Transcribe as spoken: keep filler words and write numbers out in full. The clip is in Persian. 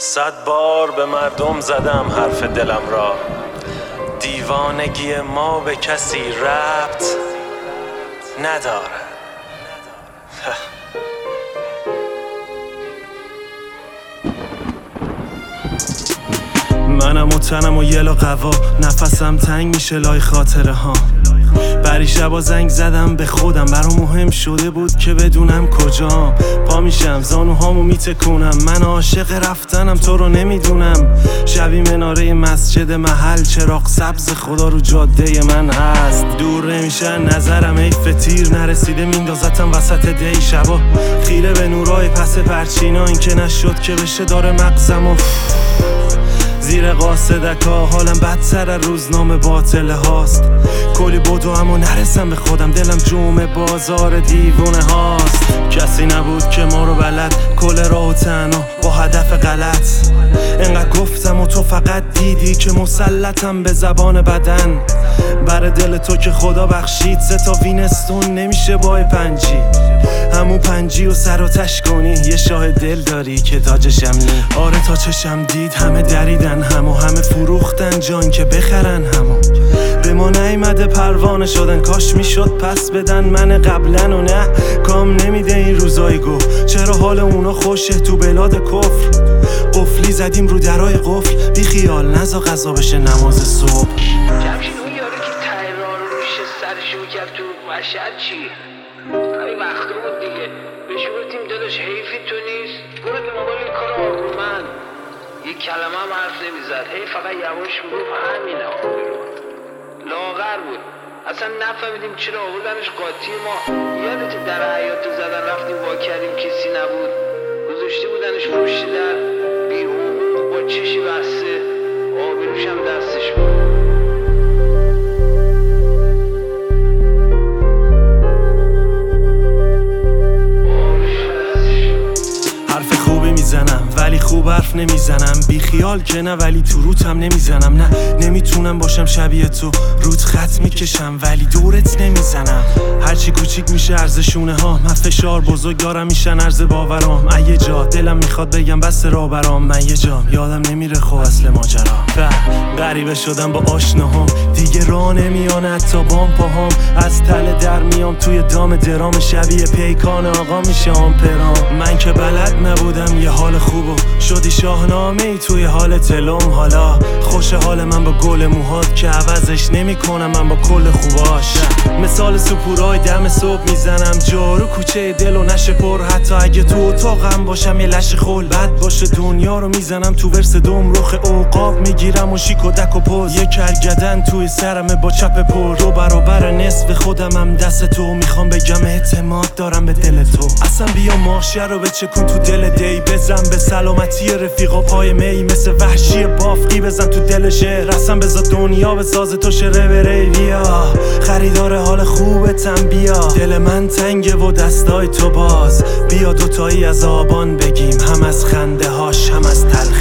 صد بار به مردم زدم حرف دلم را، دیوانگی ما به کسی ربط نداره. منم و تنم و یل و قوا، نفسم تنگ میشه لای خاطره ها. بری شبا زنگ زدم به خودم، برام مهم شده بود که بدونم کجام. پا میشم زانوهامو میتکونم، من عاشق رفتنم تو رو نمیدونم. شبی مناره مسجد محل، چراغ سبز خدا رو جاده من هست. دور نمیشن نظرم حیف تیر نرسیده، میندازتم وسط دی شبا. خیره به نورای پس پرچینا، این که نشد که بشه داره مغزم و زیر قاصدکا حالم بدتر از روزنامه باطله هاست. کلی بدو اما نرسم به خودم، دلم جوم بازار دیوونه هاست. کسی نبود که ما رو بلد، کل راه و تنها با هدف غلط. انقدر گفتم و تو فقط دیدی که مسلطم به زبان بدن. بر دل تو که خدا بخشید، سه تا وینستون نمیشه با پنجی. همون پنجی و سر و تش کنی، یه شاه دل داری که تاجشم نی. آره تا چشم دید همه دریدن همو، همه فروختن جان که بخرن همو. به ما نیمده پروانه شدن، کاش میشد پس بدن من قبلن و نه کام نمیده این روزای گو. چرا حال اونا خوشه تو بلاد کفر؟ قفلی زدیم رو درای قفل، بی خیال نزا قضا بشه نماز صبح. جمشید اون یارو که تهران رو میشه سرشو کرد تو مشهد چی؟ همین وقت بود دیگه، بهش گفتیم داداش حیفی تو نیست، برو دنبال این کار آرومند. یک کلمه هم حرف نمیزد، هی فقط یواش میگفت همینه. آبرو لاغر بود، اصلا نفهمیدیم چرا آوردنش قاطی ما. یادت در حیاط زدن رفتیم وا کردیم کسی نبود، گذاشته بودنش پشت در بی حقوق با چشی بسته، آبروش هم دستش بود. حرف خوبی میزنم ولی خوب حرف نمیزنم، بی خیال که نه ولی تو روتم نمیزنم. نه نمیتونم باشم شبیه تو، روت خط میکشم ولی دورت نمیزنم. هرچی کوچیک میشه ارزشونه ها، من فشار بزرگ دارم میشن ارز باورام. یه جا دلم میخواد بگم بس را برام، من یه جا یادم نمیره خب اصل ماجرا. غریبه شدم با آشناهام، دیگه راه نمیان حتی بام پاهام. از تله در میام توی دام درام، شبیه پیکان آقا میشه آمپرام. من که بلد نبودم یه حال خوبو، شدی شاهنامه ای توی حال تلوم. حالا خوش حال من با گل موهات که عوضش نمی کنم من با کل خوباش. مثال سپورای دم صبح میزنم، جارو کوچه دل و نشه پر. حتی اگه تو اتاقم باشم یه لش خول بد باشه، دنیا رو میزنم تو ورس دوم. رخ اوقاب میگیرم و شیک و دک و پوز، یه کرگدن توی سرمه با چپ پر. دو برابر نصف خودمم دست تو، میخوام بگم اعتماد دارم به دل تو. اصلا بیا ماشه رو بچکون تو دل دی، بزن به سلامتی رفیقا پای می. مثل وحشی بافقی بزن تو دل شهر، اصلا بزا دنیا بساز تو شره بره. بیا خریدار حال خوبتم، بیا دل من تنگه و دستای تو باز. بیا دوتایی از آبان بگیم، هم از خنده هاش هم از تلخ